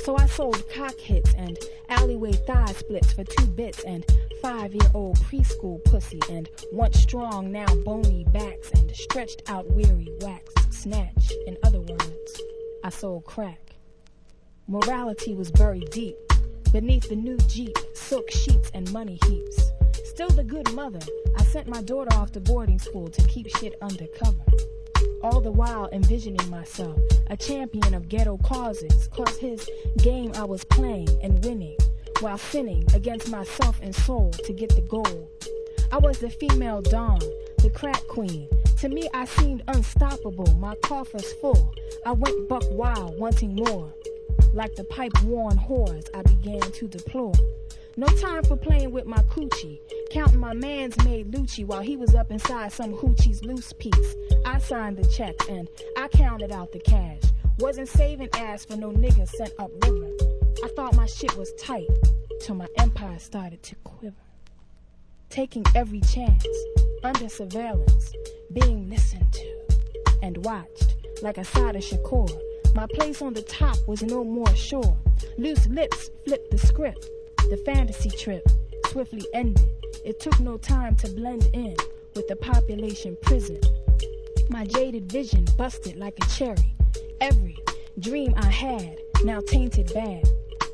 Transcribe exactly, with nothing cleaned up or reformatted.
So I sold cock hits and alleyway thigh splits for two bits and five-year-old preschool pussy and once strong, now bony backs and stretched out weary wax snatch. In other words, I sold crack. Morality was buried deep beneath the new Jeep, silk sheets and money heaps. Still the good mother, I sent my daughter off to boarding school to keep shit undercover. All the while envisioning myself a champion of ghetto causes, cause his game I was playing and winning, while sinning against myself and soul to get the goal. I was the female dawn, the crack queen. To me I seemed unstoppable, my coffers full. I went buck wild, wanting more. Like the pipe-worn whores I began to deplore. No time for playing with my coochie, counting my man's made Lucci while he was up inside some hoochie's loose piece. I signed the check and I counted out the cash. Wasn't saving ass for no nigga sent up river. I thought my shit was tight till my empire started to quiver. Taking every chance, under surveillance, being listened to and watched like Assata Shakur. My place on the top was no more sure. Loose lips flipped the script. The fantasy trip swiftly ended. It took no time to blend in with the population prison. My jaded vision busted like a cherry. Every dream I had now tainted bad.